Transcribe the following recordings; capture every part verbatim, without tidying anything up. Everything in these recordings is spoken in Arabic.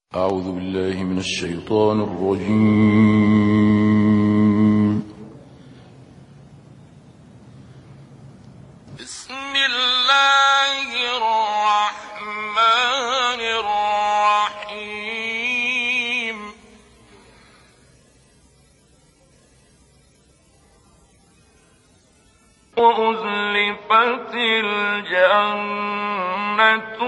أعوذ بالله من الشيطان الرجيم. بسم الله الرحمن الرحيم. وأزلفت الجنة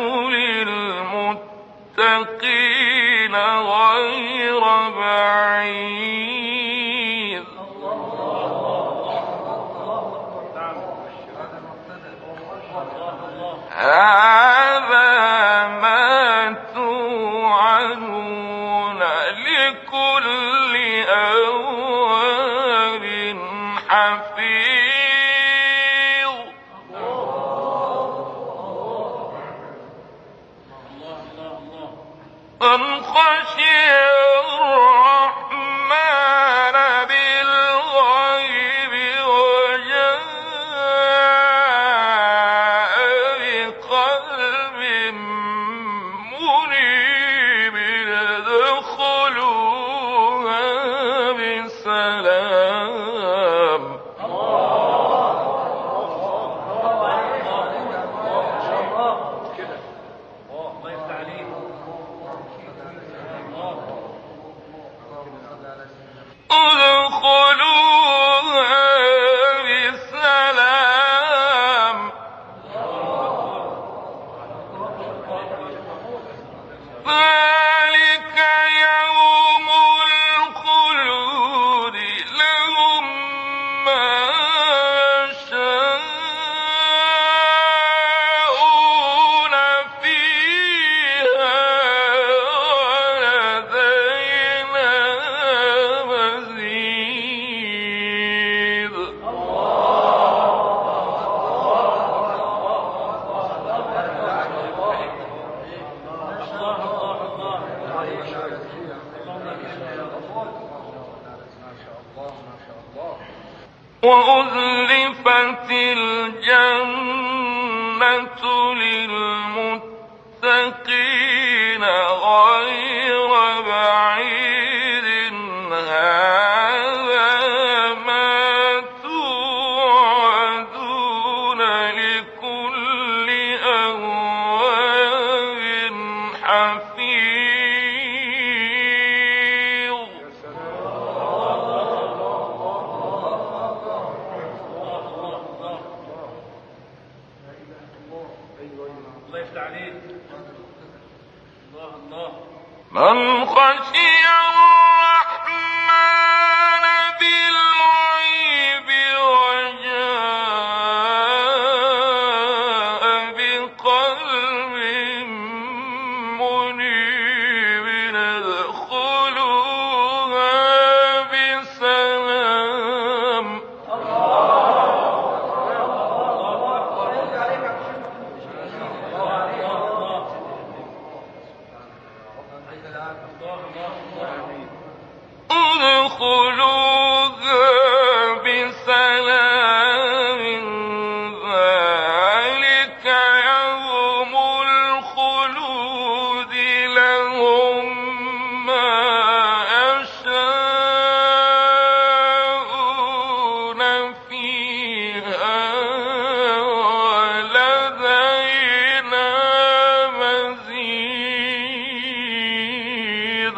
للمتقين غير بعيد. هذا ما توعدون لكل أواب حفيظ. من خشي الرحمن بالغيب وجاء بقلب منيب ادخلوها بسلام. ادخلوها بسلام. ذلك يوم الخلود لهم ما يشاءون فيها ولدينا مزيد. وأزلفت الجنة للمتقين غير بعيد. هذا ما توعدون لكل أواب حفيظ. من خشي الرحمن بالغيب وجاء بقلب منيب ادخلوها بسلام. ادخلوها بسلام. ذلك يوم الخلود لهم ما يشاءون فيها ولدينا مزيد.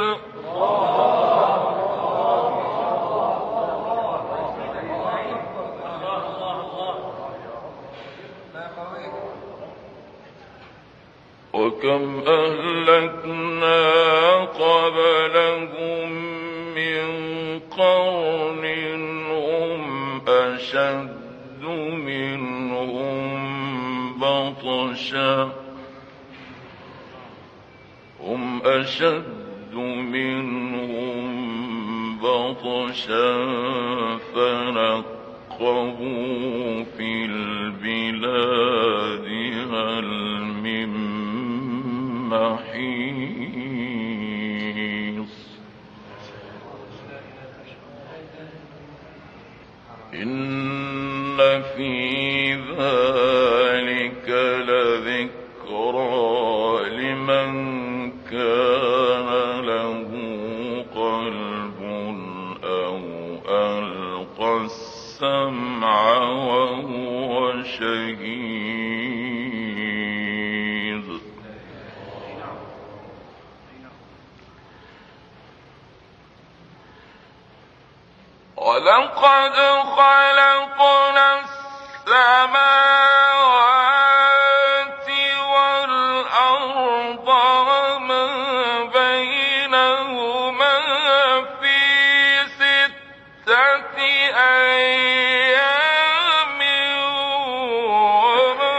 وكم أهلكنا قبلهم من قرن هم أشد منهم بطشا هم أشد منهم بطشا فنقبوا في البلاد هل من محيص. إن في ذلك لذكرى لمن كان ولقد خلقنا السماوات والأرض وما بينهما في ستة أيام وما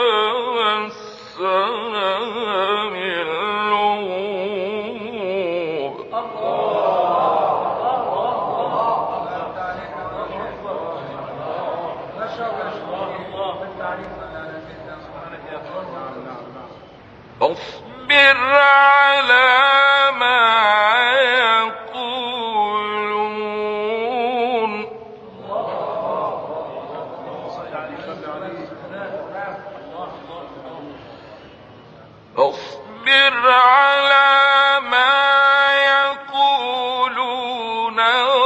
مسنا من لغوب. فاصبر على ما يقولون فاصبر على ما يقولون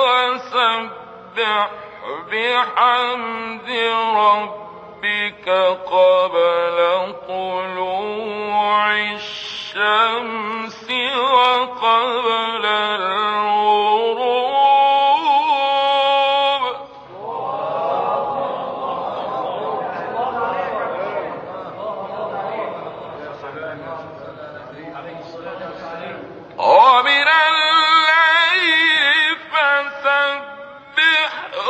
وسبح بحمد ربك قبل طلوع الشمس وقبل الغروب. ومن الليل فسبحه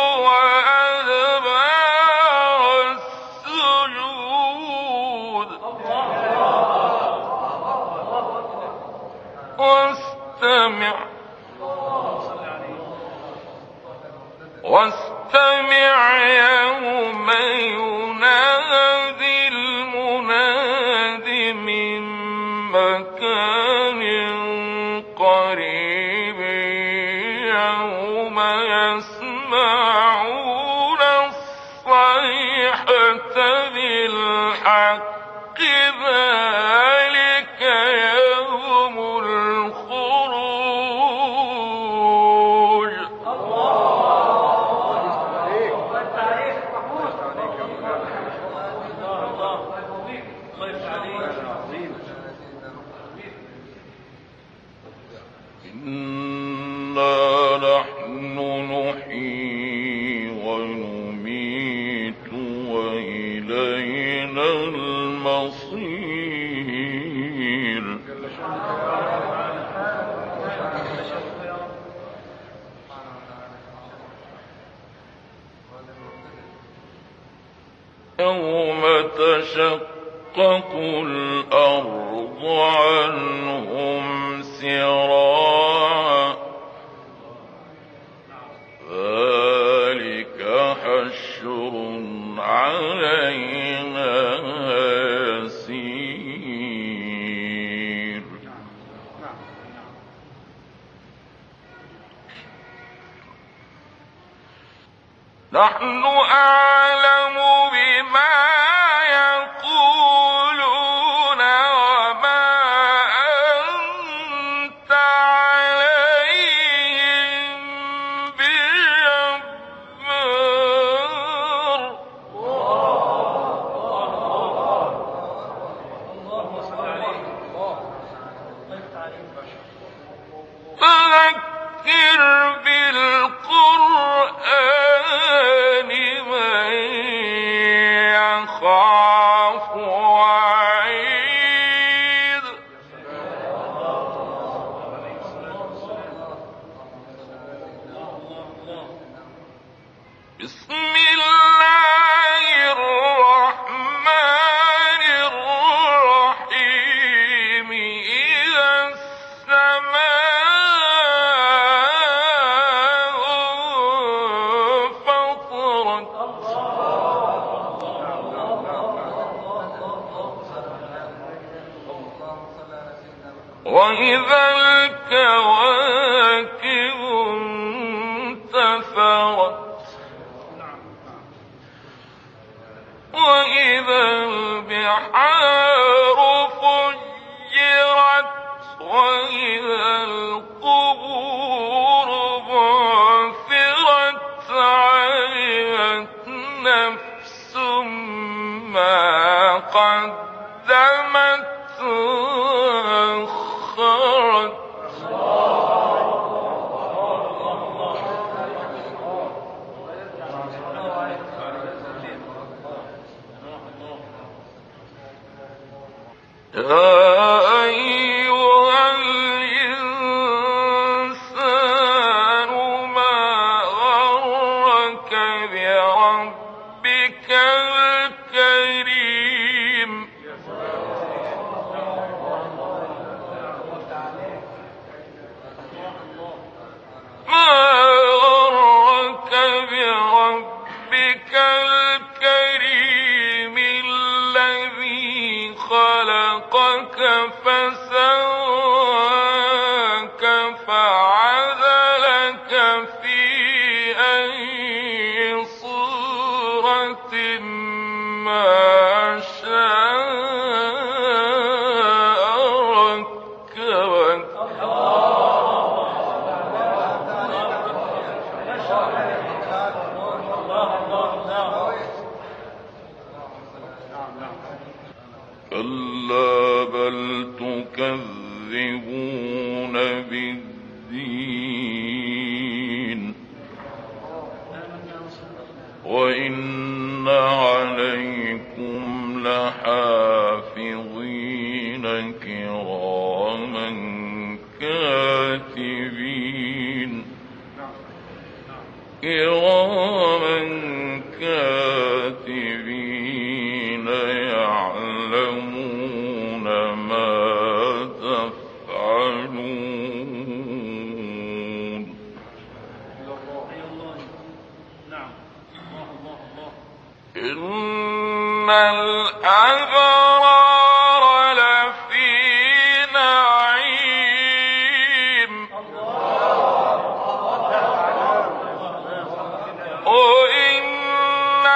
وأدبار السجود واستمع واستمع يوم ينادي المناد من مكان قريب يوم يسمعون الصيحة بالحق ذلك يوم الخروج. إنا نحن نحيي ونميت وإلينا المصير. يوم تشقق الأرض عنهم سراعا ذلك حشر علينا يسير. نحن أعلم بما يقولون وما أنت عليهم بجبار. فذكر بالقرآن من يخاف وعيد. بسم الله الرحمن الرحيم. إذا السماء انفطرت وإذا الكواكب انتثرت وإذا البحار فجرت وإذا القبور بعثرت علمت نفس ما قدمت وأخرت. تكذبون بالدين وإن عليكم لحافظين كراما كاتبين كراما كاتبين يعلمون ما تفعلون. إن الأبرار لفي نعيم وإن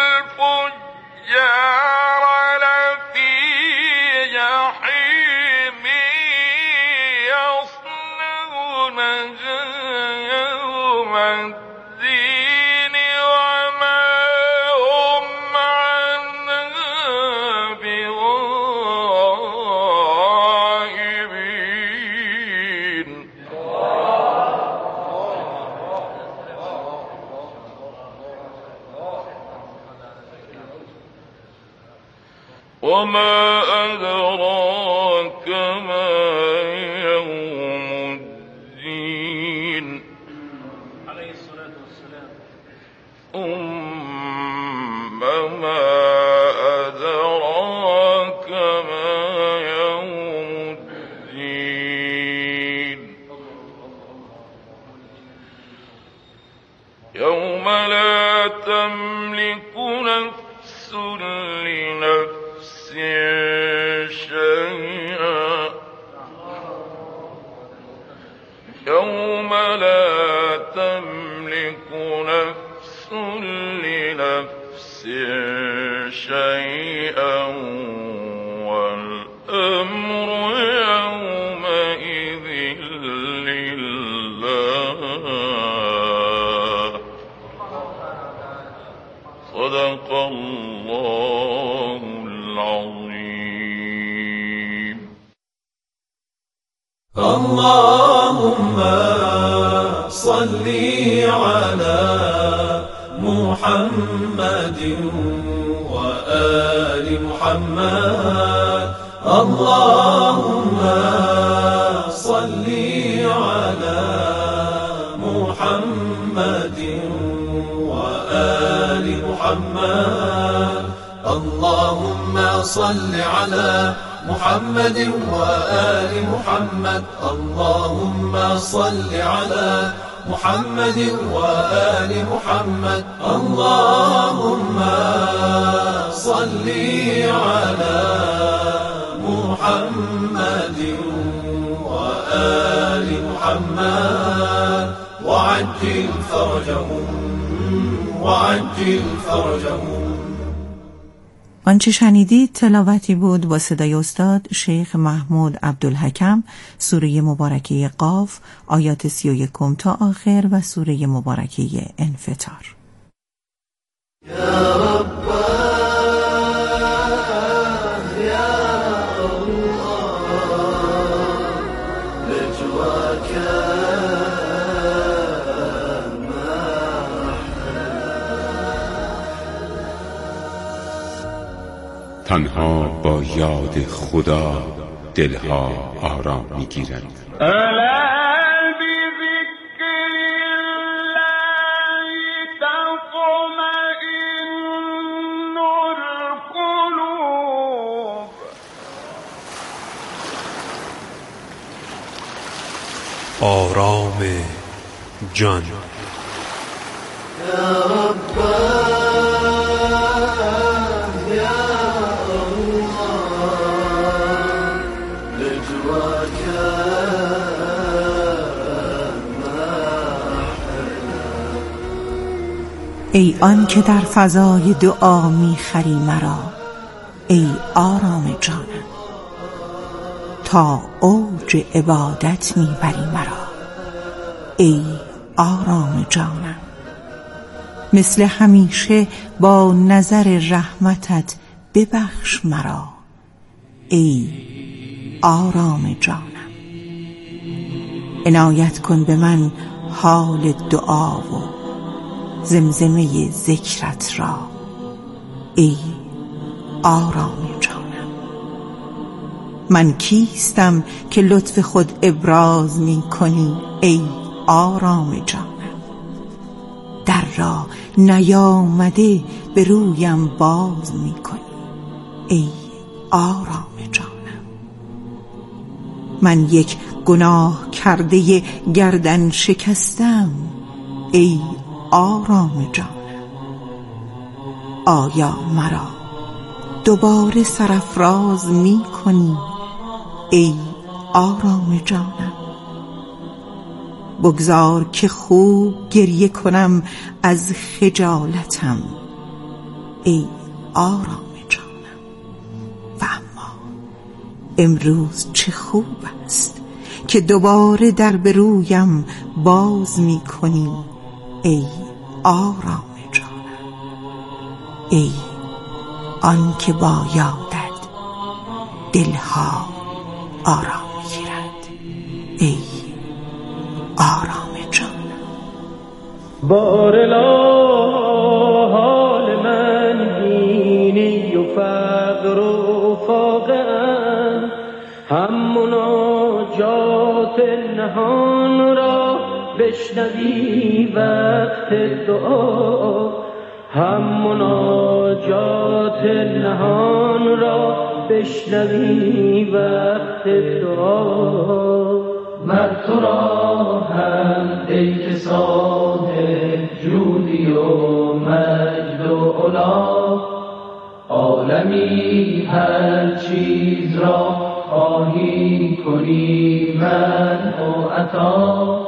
الفجار لفي جحيم يصلونها يوم الدين وما هم عنها بغائبين. وما أدراك ما يوم الدين عليه الصلاة والسلام. ثم ما أدراك ما يوم الدين يوم لا تملك نفس لنفس شيئا يوم لا تملك نفس لنفس شيئا والأمر يومئذ لله. صدق الله العظيم. اللهم صل على محمد وآل محمد. اللهم صل على محمد وآل محمد. اللهم صل على محمد وآل محمد. اللهم صل على محمد وآل محمد. اللهم صل على محمد وآل محمد وعجل فرجهم وعجل فرجهم. آنچه شنیدید تلاوتی بود با صدای استاد شیخ محمود عبدالحکم، سوره مبارکه قاف، آیات سی و یکم تا آخر و سوره مبارکه انفطار. یا رب یا الله لجواك تنها با یاد خدا دلها آرام میگیرد. ألا بذكر الله تطمئن القلوب. آرام جان. یا رب یا الله لجواك ای آن که در فضای دعا میخری مرا، ای آرام جانم، تا اوج عبادت میبری مرا، ای آرام جانم. مثل همیشه با نظر رحمتت ببخش مرا، ای آرام جانم. عنایت کن به من حال دعا و زمزمه ذکرت را ای آرام جانم. من کیستم که لطف خود ابراز می کنی ای آرام جانم. در را نیامده به رویم باز می کنی ای آرام جانم. من یک گناه کرده گردن شکستم ای آرام جانم. آیا مرا دوباره سرافراز می کنی ای آرام جانم؟ بگذار که خوب گریه کنم از خجالتم ای آرام جانم. و اما امروز چه خوب است که دوباره در به رویم باز می کنی ای آرام جانم. ای آن که با یادت دلها آرام گیرد ای آرام جانم. بارلا حال من بینی و فقر و فاقم، هم مناجات نهان را بشنوی وقت دعا، هم مناجات نهان را بشنوی وقت دعا. من تو را هم ای که صاحب جودی و مجد و علا، عالمی هر چیز را خواهی کنی من و عطا.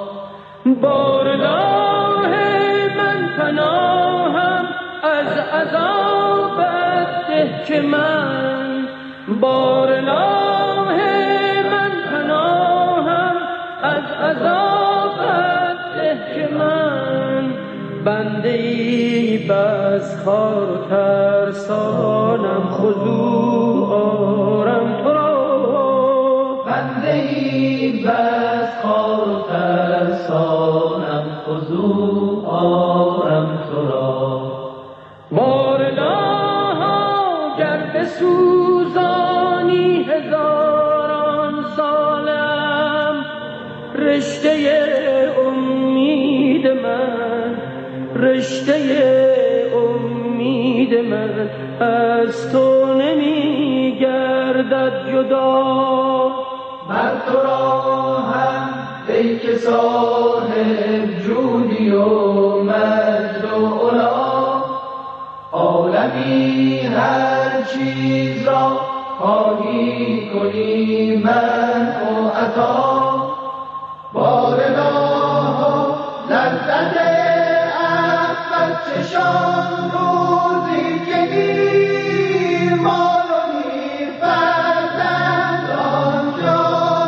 بارگاه من پناهم از عذابت ده که من، بارگاه من پناهم از عذابت ده که من، بنده ای بس خار و ترسانم خضوع آرم تو را، بنده ای بس خار و ترسانم خضوع آرم تو را. بارگاها گر بسوزانی هزاران سالم، رشته امید من، رشته امید من از تو نمی گردد جدا. من تو را هم ای که صاحب جودی و مجد و علا، عالمی هر چیز را خواهی کنی من و عطا. بارگاه لذت عفت چشان روزی که نیر مال و نیر فرزند آنجا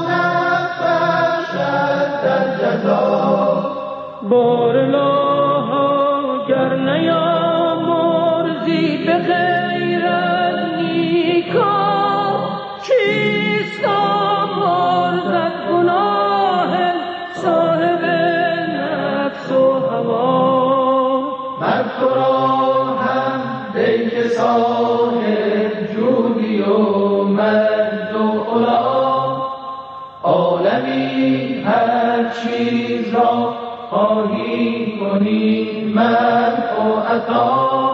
نبخشد در جزا. بارلاها گر نیامرزی به غیر از نیکا، چیست آمرزد گناه صاحب نفس و هوا. من تو را هم ای که صاحب جودی و مجد و علا، عالمی هر چیز را خواهی کنی من و عطا.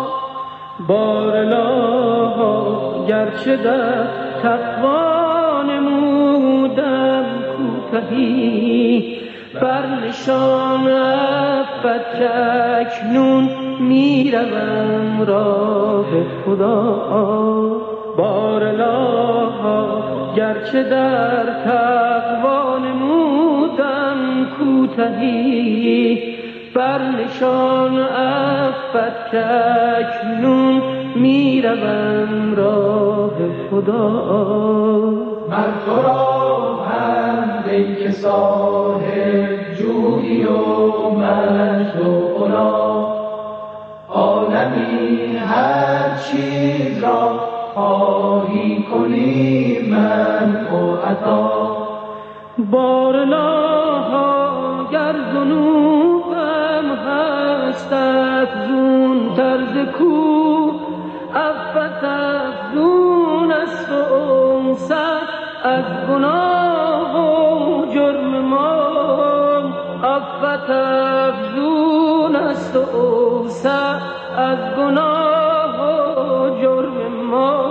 بارلاها گرچه در تقوا نمودم کوتهی، بر نشان عفت اکنون میروم راه خدا. بارلاها گرچه در تقوا نمودم کوتهی، بر نشان عفت اکنون میروم راه خدا. من تو را هم ای که صاحب جودی و مجد و علا، عالمی هر چیز را خواهی کنی من و عطا. بارلاها گر ذنوبم هست افزون طرز کو، عفت افزون است و اوسط از گناه و جرم ما، عفت افزون است و اوسط از گناه و جرم ما.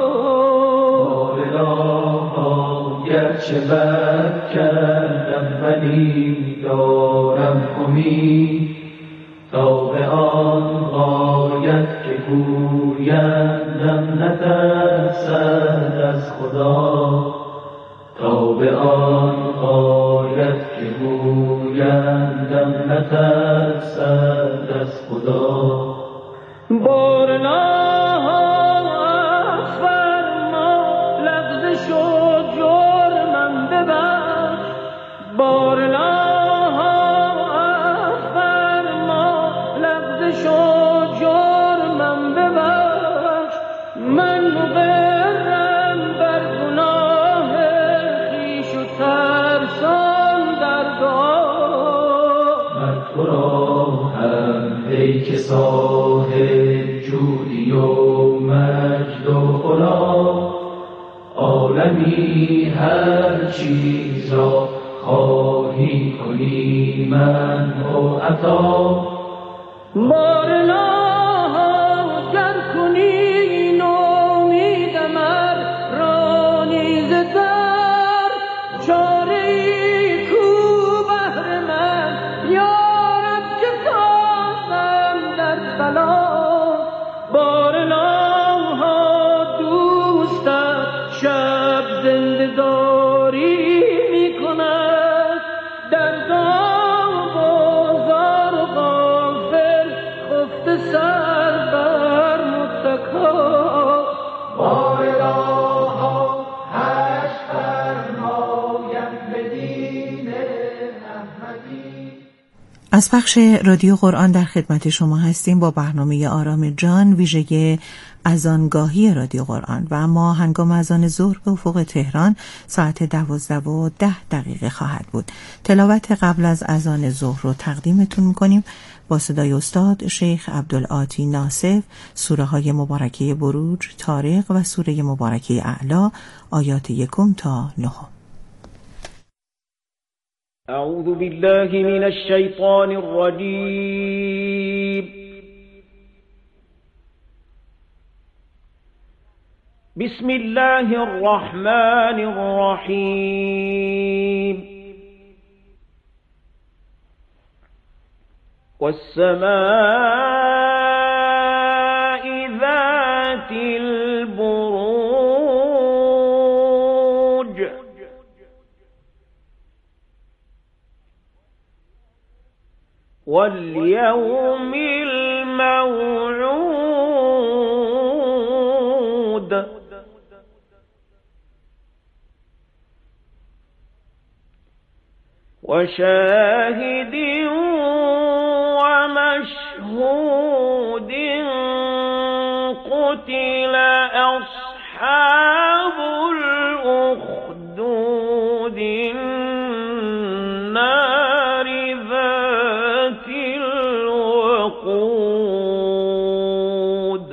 گرچه بد کردم ولی دارم امید تا به آن غایت که گویندم نترسد از خدا، تا به آن غایت که گویندم نترسد از خدا. بارنا که صاحب جودی و مجد و علا، عالمی هر چیز را خواهی کنی من و عطا. بارنا گر کنی نومیدم را نیز در، چاره ای کو بهر من یارب که تازم در بلا. بارنا دوستت شب زنده داری می کند، در دام بازار و غافل خفته سر بر متکا. بارلاها هش فرمایم به دین احمدی. از پخش رادیو قرآن در خدمت شما هستیم با برنامه آرام جان ویژه اذانگاهی رادیو قرآن و اما هنگام اذان ظهر به افق تهران ساعت دوازده و ده دقیقه خواهد بود. تلاوت قبل از اذان ظهر رو تقدیمتون میکنیم با صدای استاد شیخ عبدالعاطی ناصف، سوره های مبارکه بروج، طارق و سوره مبارکه اعلی، آیات یکم تا نهم. اعوذ بالله من الشیطان الرجیم. بسم الله الرحمن الرحیم. والسماء ذات البروج واليوم الموعود وشاهد ومشهود. قتل أصحاب الأخدود النار ذات الوقود.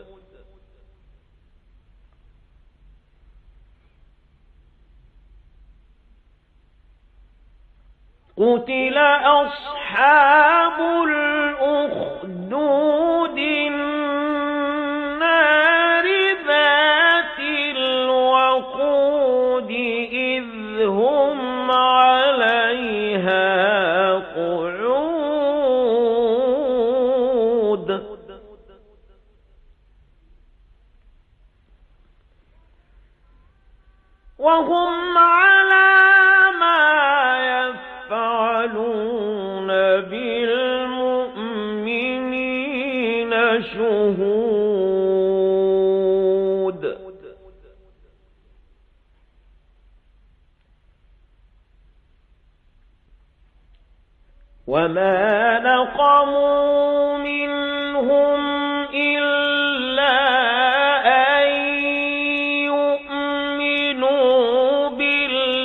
قتل أصحاب الأخدود النار ذات الوقود إذ هم عليها قعود. وهم على بالمؤمنين شهود. وما نقموا منهم إلا أن يؤمنوا بالله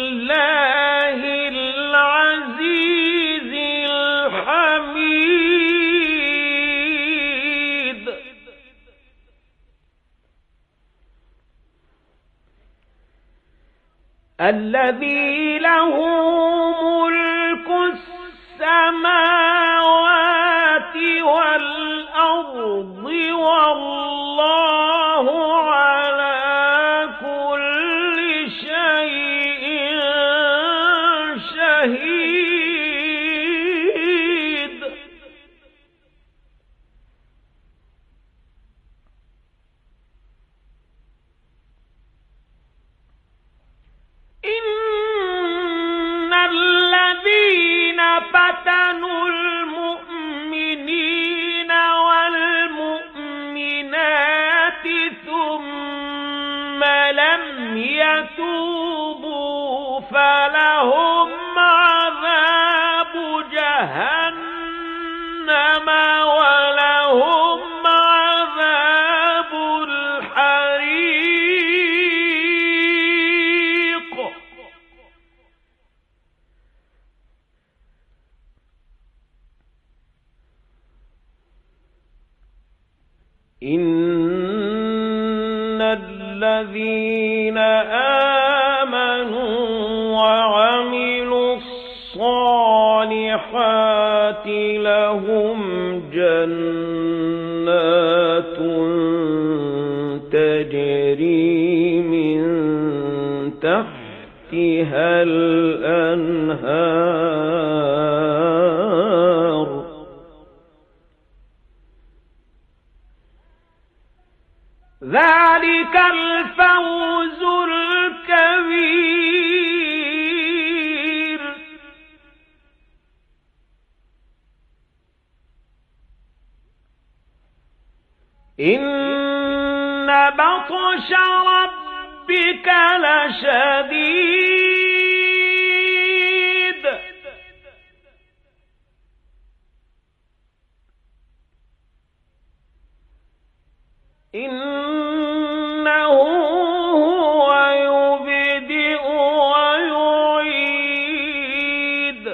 الذي له ملك السماوات والأرض والله على كل شيء شهيد. إن الذين فتنوا المؤمنين والمؤمنات ثم لم يتوبوا فلهم عذاب جهنم ولهم عذاب الحريق. إن الذين آمنوا وعملوا الصالحات لهم جنات تجري من تحتها الأنهار ذلك الفوز الكبير. إن بطش ربك لشديد إنه هو يبدئ ويعيد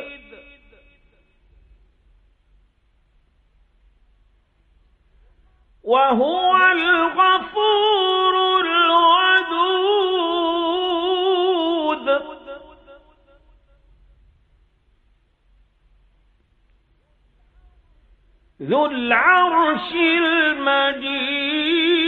وهو الغفور الودود. ذو العرش المجيد